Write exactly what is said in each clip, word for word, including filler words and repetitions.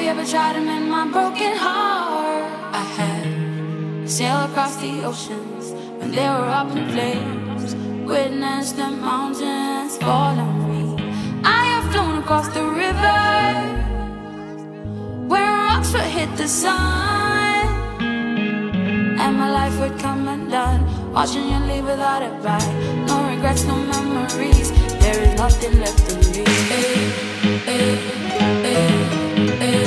ever tried to mend my broken heart? I had sailed across the oceans when they were up in flames, witnessed the mountains fall on me. I have flown across the river where rocks would hit the sun, and my life would come undone, watching you leave without a bite. No regrets, no memories, there is nothing left to me. Hey, hey, hey, hey.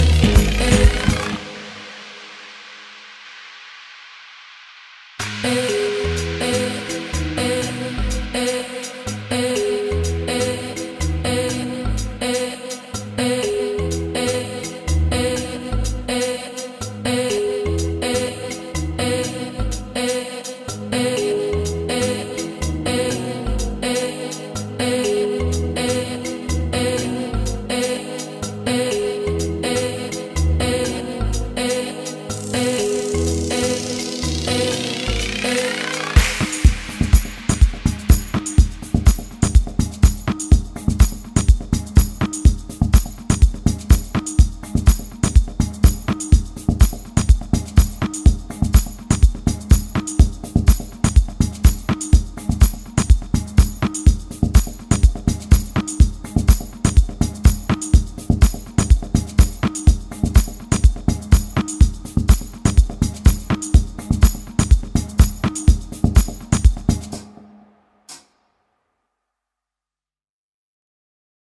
Hey.